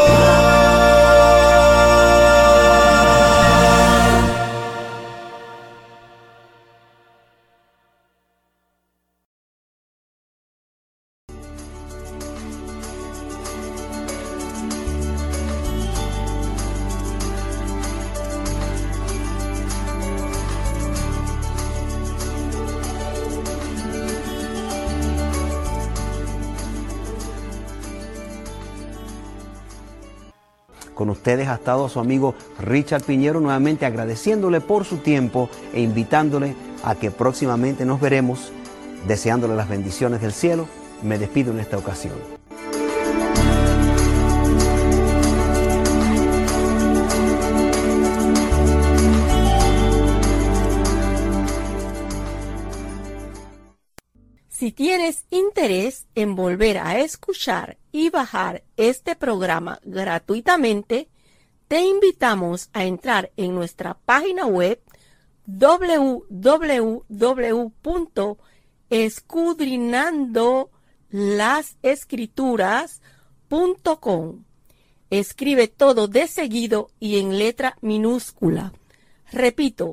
Speaker 5: Con ustedes ha estado su amigo Richard Piñero, nuevamente agradeciéndole por su tiempo e invitándole a que próximamente nos veremos, deseándole las bendiciones del cielo. Me despido en esta ocasión.
Speaker 15: Si tienes interés en volver a escuchar y bajar este programa gratuitamente, te invitamos a entrar en nuestra página web www.escudriñandolasescrituras.com. Escribe todo de seguido y en letra minúscula. Repito,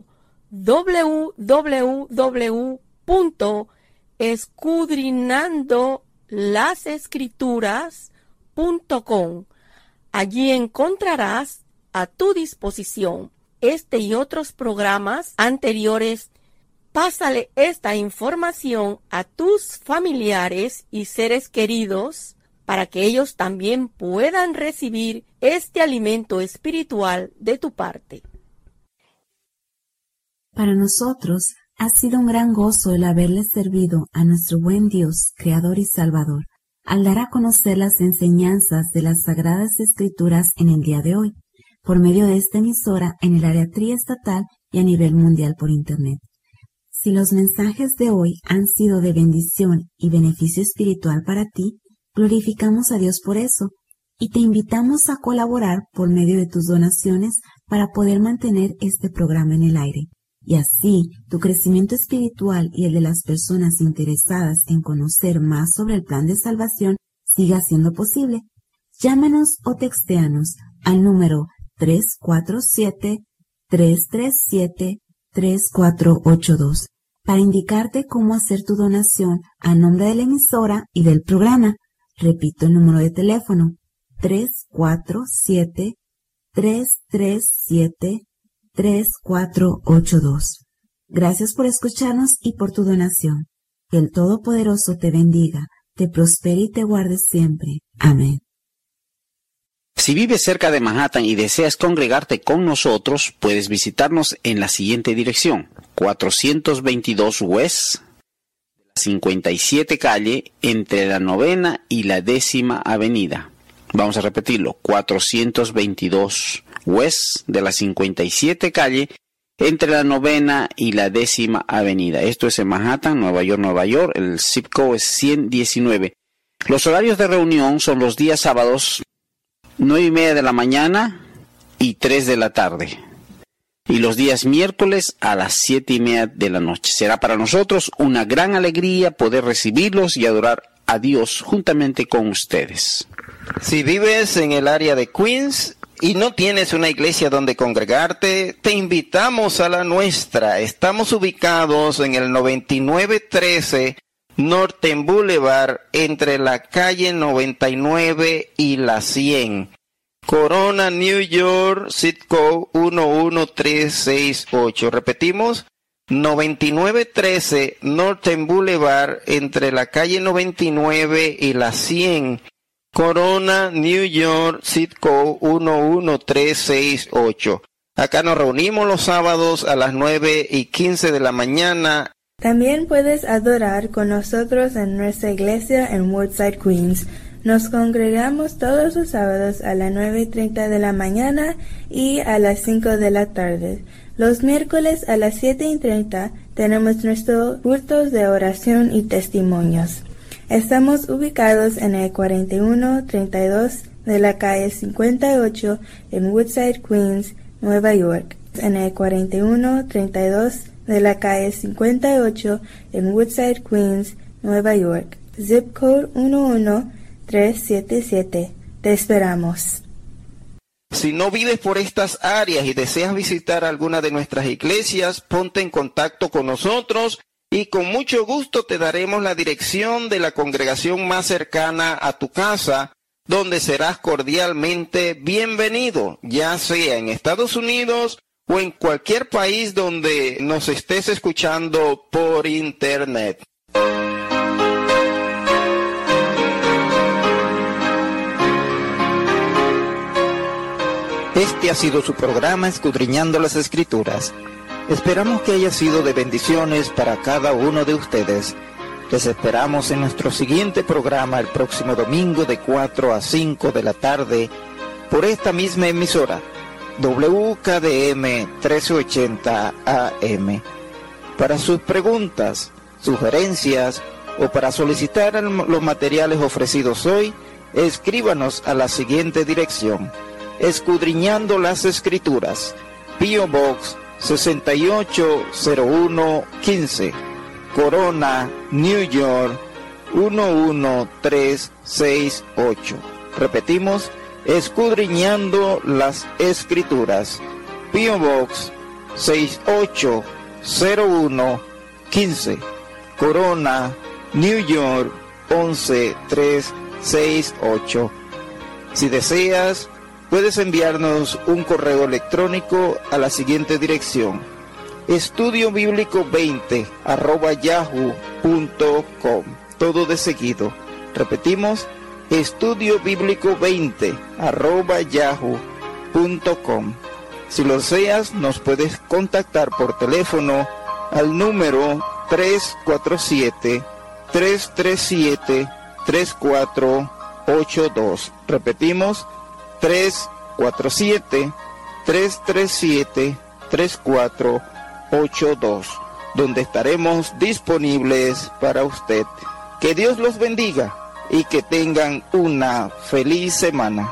Speaker 15: www.escudriñandolasescrituras.com. Allí encontrarás a tu disposición este y otros programas anteriores. Pásale esta información a tus familiares y seres queridos para que ellos también puedan recibir este alimento espiritual de tu parte.
Speaker 16: Para nosotros ha sido un gran gozo el haberle servido a nuestro buen Dios, Creador y Salvador, al dar a conocer las enseñanzas de las Sagradas Escrituras en el día de hoy, por medio de esta emisora en el área triestatal y a nivel mundial por Internet. Si los mensajes de hoy han sido de bendición y beneficio espiritual para ti, glorificamos a Dios por eso y te invitamos a colaborar por medio de tus donaciones para poder mantener este programa en el aire. Y así, tu crecimiento espiritual y el de las personas interesadas en conocer más sobre el plan de salvación siga siendo posible. Llámanos o textéanos al número 347-337-3482 para indicarte cómo hacer tu donación a nombre de la emisora y del programa. Repito el número de teléfono, 347-337-3482. Gracias por escucharnos y por tu donación. Que el Todopoderoso te bendiga, te prospere y te guarde siempre. Amén.
Speaker 5: Si vives cerca de Manhattan y deseas congregarte con nosotros, puedes visitarnos en la siguiente dirección: 422 West, 57 calle, entre la 9ª y la 10ª avenida. Vamos a repetirlo: 422 West de la 57 calle, entre la 9ª y la 10ª avenida. Esto es en Manhattan, Nueva York, Nueva York. El zip code es 119. Los horarios de reunión son los días sábados, 9:30 de la mañana y 3 de la tarde. Y los días miércoles a las 7:30 de la noche. Será para nosotros una gran alegría poder recibirlos y adorar a Dios juntamente con ustedes.
Speaker 17: Si vives en el área de Queens y no tienes una iglesia donde congregarte, te invitamos a la nuestra. Estamos ubicados en el 9913 Norton Boulevard, entre la calle 99 y la 100. Corona, New York, zip code 11368. Repetimos, 9913 Norton Boulevard, entre la calle 99 y la 100. Corona, New York, zip code 11368. Acá nos reunimos los sábados a las 9:15 de la mañana.
Speaker 18: También puedes adorar con nosotros en nuestra iglesia en Woodside, Queens. Nos congregamos todos los sábados a las 9:30 de la mañana y a las 5 de la tarde. Los miércoles a las 7:30 tenemos nuestros cultos de oración y testimonios. Estamos ubicados en el 4132 de la calle 58 en Woodside, Queens, Nueva York. En el 4132 de la calle 58 en Woodside, Queens, Nueva York. Zip code 11377. Te esperamos.
Speaker 17: Si no vives por estas áreas y deseas visitar alguna de nuestras iglesias, ponte en contacto con nosotros y con mucho gusto te daremos la dirección de la congregación más cercana a tu casa, donde serás cordialmente bienvenido, ya sea en Estados Unidos o en cualquier país donde nos estés escuchando por internet.
Speaker 19: Este ha sido su programa Escudriñando las Escrituras. Esperamos que haya sido de bendiciones para cada uno de ustedes. Les esperamos en nuestro siguiente programa el próximo domingo de 4 a 5 de la tarde por esta misma emisora, WKDM 1380 AM. Para sus preguntas, sugerencias
Speaker 17: o para solicitar los materiales ofrecidos hoy, escríbanos a la siguiente dirección: Escudriñando las Escrituras, P.O. Box 680115, Corona, New York 11368. Repetimos: Escudriñando las Escrituras, P.O. Box 680115, Corona, New York 11368. Si deseas, puedes enviarnos un correo electrónico a la siguiente dirección: estudiobíblico20@yahoo.com. Todo de seguido. Repetimos: estudiobíblico20@yahoo.com. Si lo deseas, nos puedes contactar por teléfono al número 347-337-3482. Repetimos: 347-337-3482, donde estaremos disponibles para usted. Que Dios los bendiga y que tengan una feliz semana.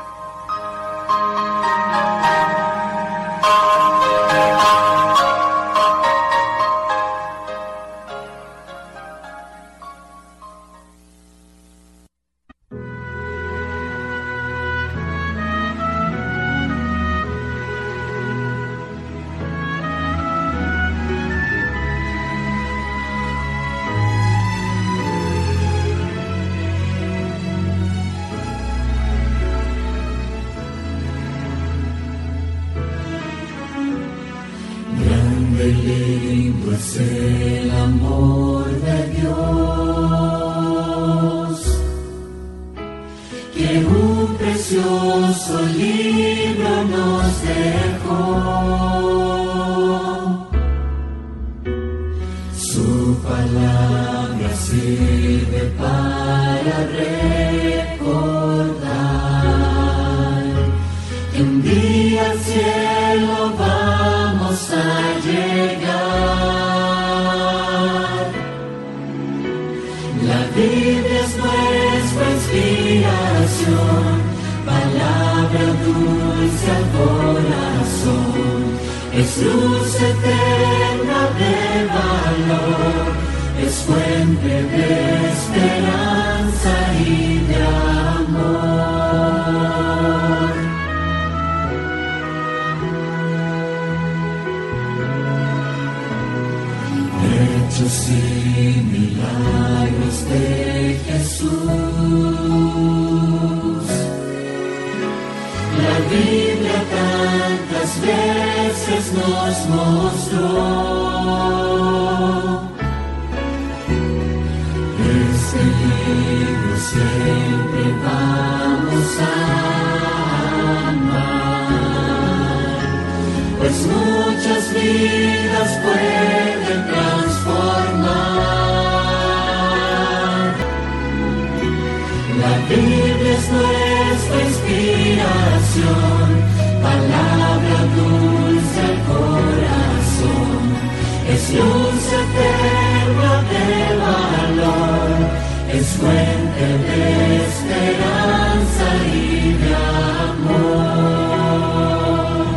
Speaker 14: Es el amor de Dios, que un precioso libro nos dejó. Su palabra sirve para recordar que un día al cielo vamos a llegar. La Biblia es nuestra inspiración, palabra dulce al corazón, es luz eterna de valor, es fuente de esperanza y de amor. Hechos y milagros de Jesús, la Biblia tantas veces nos mostró. Este libro siempre vamos a amar, pues muchas vidas pueden transformar. La Biblia es nuestra inspiración, palabra dulce al corazón, es luz eterna de valor, es fuente de esperanza y de amor.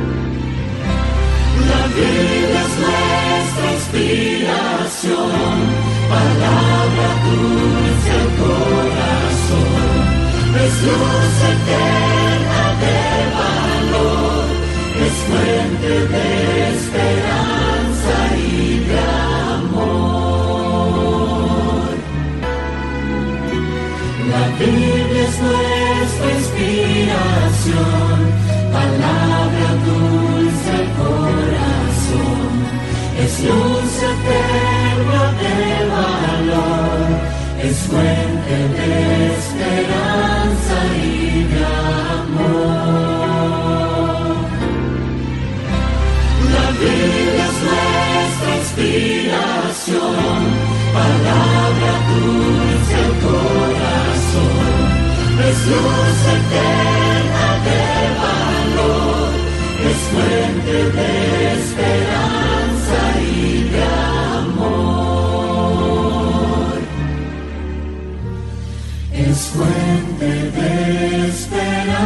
Speaker 14: La Biblia es nuestra inspiración, palabra dulce al corazón, es luz eterna de valor, es fuente de esperanza y de amor. La Biblia es nuestra inspiración, palabra dulce al corazón, es luz eterna de valor, es fuente de esperanza y de amor. La Biblia es nuestra inspiración, palabra dulce al corazón, es luz eterna de valor, es fuente de esperanza y de amor. es fuente de esperanza.